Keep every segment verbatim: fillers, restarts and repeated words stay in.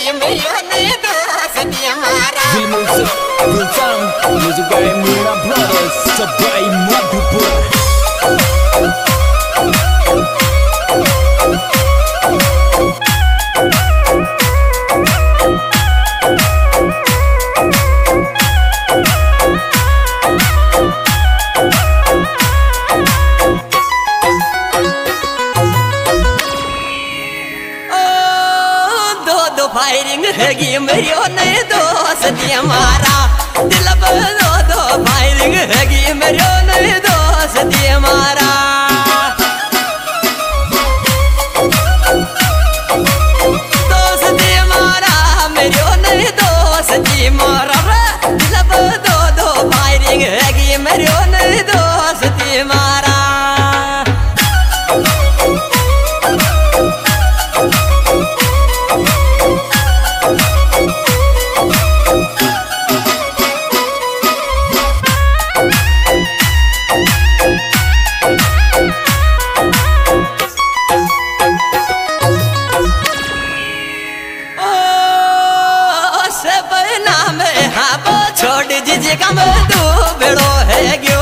Music by Mira Brothers, sabay Madhupur. Firing हैगी मेरी ने दोस्त हमारा दिल पर दो दो फायरिंग हैगी मेरी ने दोस्त हमारा दोस्त हमारा मेरी ने दोस्त हमारा दिल पर दो दो फायरिंग हैगी मेरी ने दोस्त हमारा छोड़ दीजिए कम तू बेड़ो है क्यों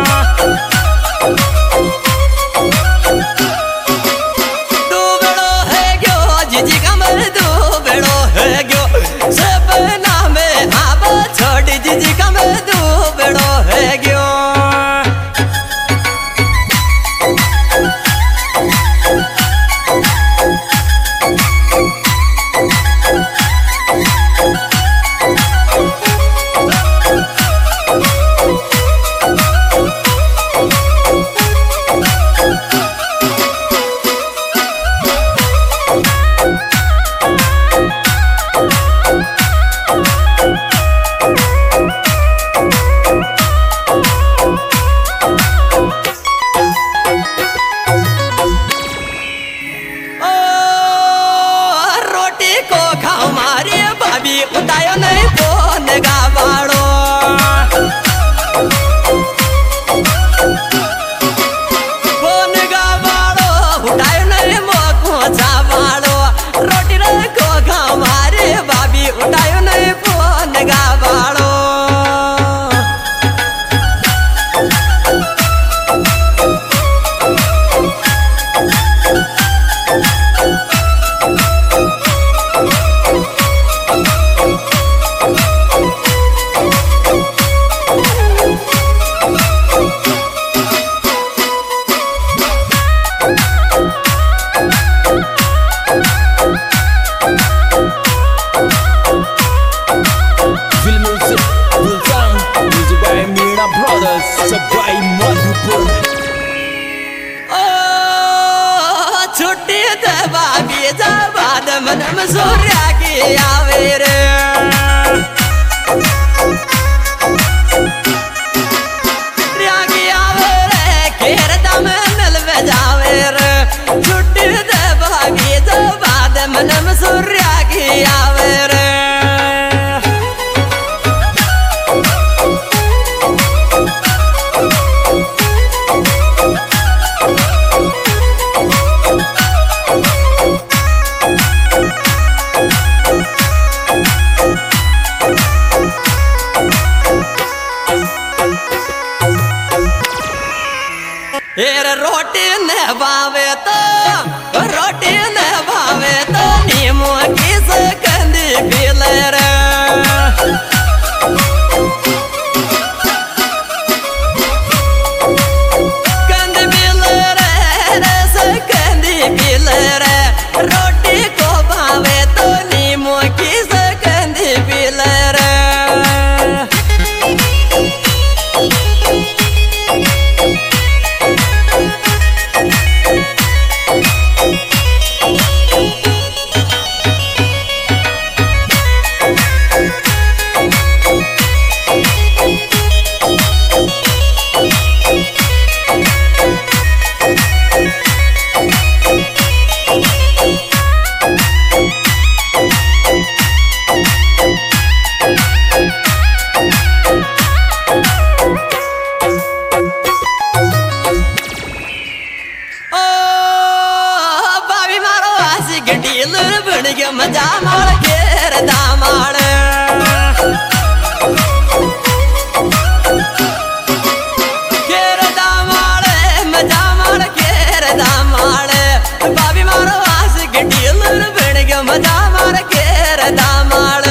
तू बेड़ो है क्यों जीजी कम तू बेड़ो है क्यों सब नाम हाँ छोड़ दीजिए कम तू बेड़ो है क्यों उठायो नहीं फोन गावाड़ो फोन गावाड़ो उठायो नहीं मोको जावाड़ो रोटी रखो खाओ मारे भाभी उठायो नहीं फोन गावाड़ो sabay Madhupur. Oh, छुट्टी दबा भी जबाद मन में सूर्या की आवे रे की आवे रे खेर दम मिल बजावे रे छुट्टी दबा भी जबाद मन में सूर्या की आवे रे रोटी न भावे तो रोटी न भावे तो नीमू किस कंदी पीले रे कंदी पीले रे रस कंदी पीले रे रोटी को भावे तो नीमू किस कंदी पीले रे मजा मार के के डीलर बन गया मजा मार के रे दामाड़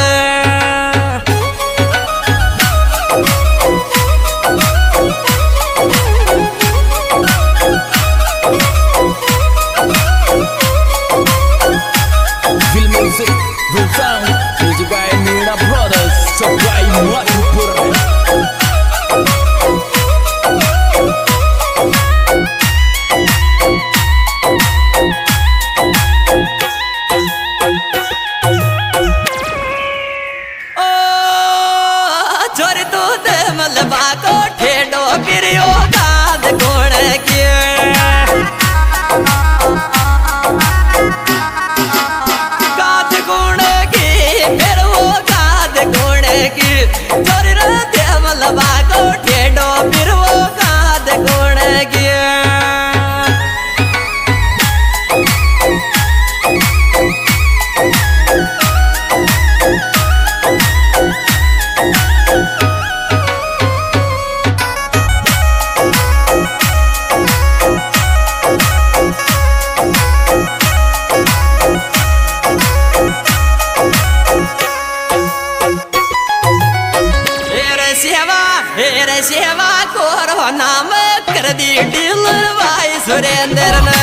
Real music, real sound, music by Meera Brothers, Sabai Madhupur. छोरी तू दे मलबा को ठेडो गिरियो गाद गुण के गाद गुण की फिर वो गाद गुण की छोरी रे दे मलबा को ठेडो फिर वो गाद गुण की हेरे सेवा कोरो नाम कर दी डीलर भाई सुरेंद्र ने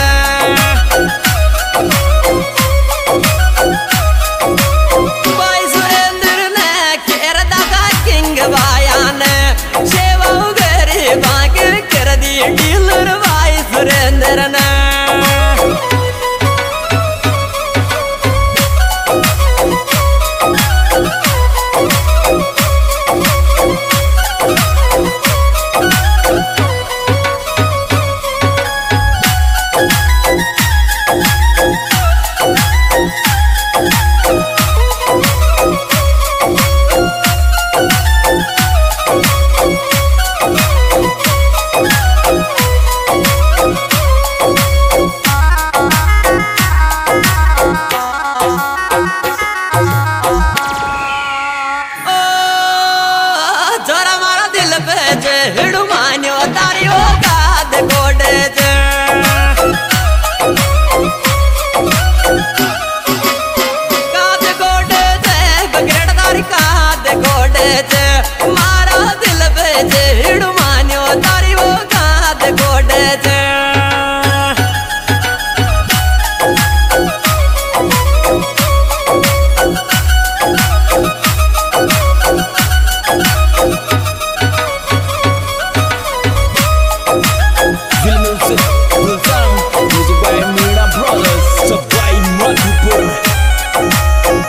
भाई सुरेंद्र ने केर दादा किंग भाया ने सेवा गरीबा के कर दी डीलर भाई सुरेंद्र ने हिड़ू मान्यो तारियो गाद गोडे जे गाद गोडे जे बगड़ तारी गाद गोडे जे मारा दिल बेजे हिड़ू मान्यो तारियो गाद गोडे जे Real music, real sound, music by Meera Brothers, Sabai Madhupur.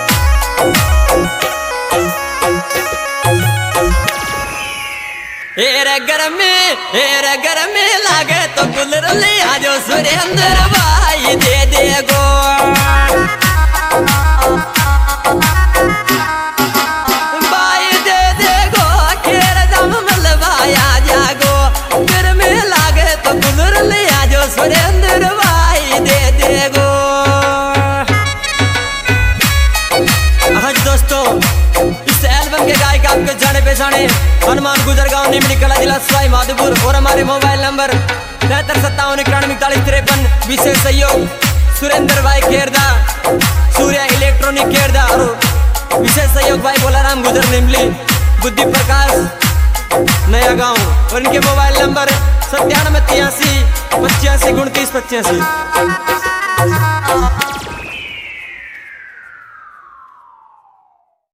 हेरे घर में हेरे घर में लागे तो गुलर ले आजो सुरेंद्र भाई दे दे गो भाई दे दे गो खेर जम मलवाया जागो घर में लागे तो गुलर ले आजो सुरेंद्र भाई दे दे गो। आज दोस्तों इस एल्बम के गायक आपके जाने पहचाने हनुमान गुजर गांव निम्न कला जिला सवाई माधोपुर और हमारे मोबाइल नंबर तिहत्तर सत्तावन इक्यानवे इकतालीस तिरपन विशेष सहयोग सुरेंद्र भाई खेरदा सूर्या इलेक्ट्रॉनिक खेरदा और विशेष सहयोग भाई बोलाराम गुजर निमली बुद्धि प्रकाश नया गांव और इनके मोबाइल नंबर सत्तानवे तिरासी पचासी उनतीस पचासी।